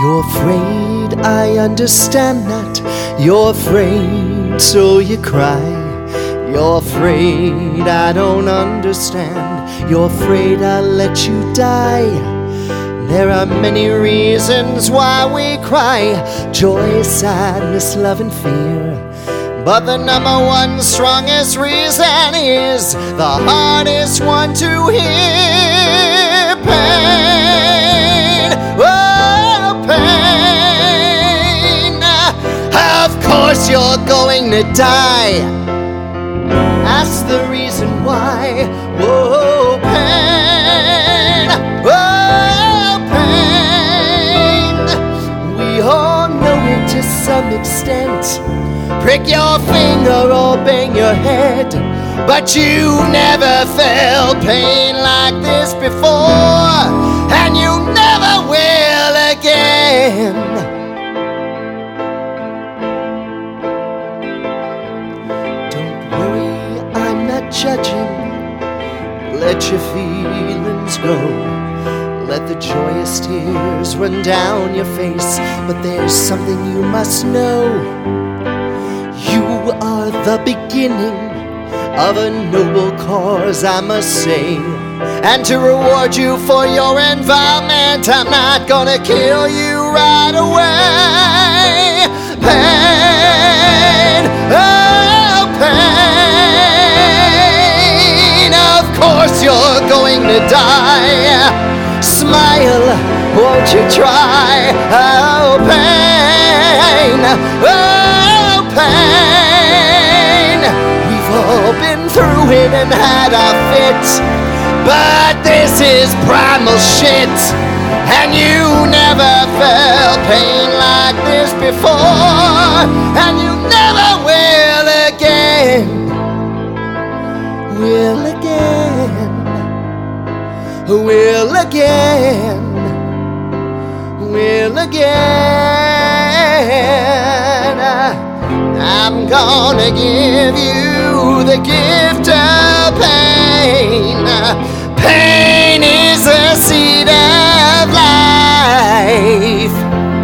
You're afraid, I understand that. You're afraid, so you cry. You're afraid I don't understand. You're afraid I'll let you die. There are many reasons why we cry: joy, sadness, love, and fear. But the number one strongest reason is the hardest one to hear: pain. Oh, pain. Of course you're going to die. That's the reason why. Oh, pain. Oh, pain. We all know it to some extent. Prick your finger or bang your head, but you never felt pain like this before, and you never will again. Don't worry, I'm not judging. Let your feelings go. Let the joyous tears run down your face. But there's something you must know. You are the beginning of a noble cause, I must say. And to reward you for your involvement, I'm not gonna kill you right away. Pain, oh pain. Of course you're going to die. Smile, won't you try? Oh pain, oh pain. We've all been through it and had our fits, but this is primal shit. And you never felt pain like this before, and you never will again. Will again. Will again. Will again. I'm gonna give you the gift of pain. Pain is the seed of life.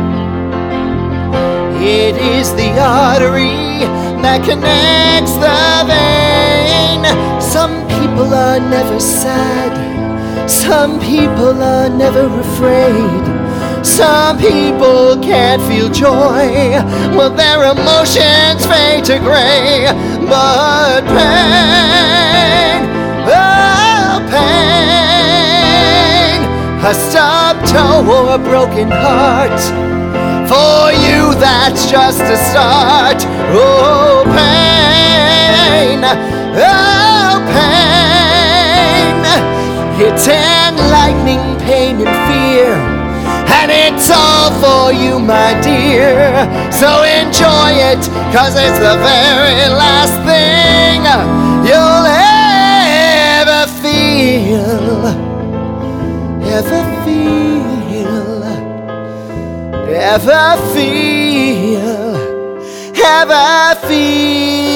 It is the artery that connects the vein. Some people are never sad. Some people are never afraid. Some people can't feel joy. Well, their emotions fade to gray. But pain, oh pain, a stubbed toe or a broken heart, for you that's just a start. Oh pain, oh pain. It's enlightening pain and fear, and it's all for you, my dear. So enjoy it, 'cause it's the very last thing you'll ever feel. Ever feel. Ever feel. Ever feel.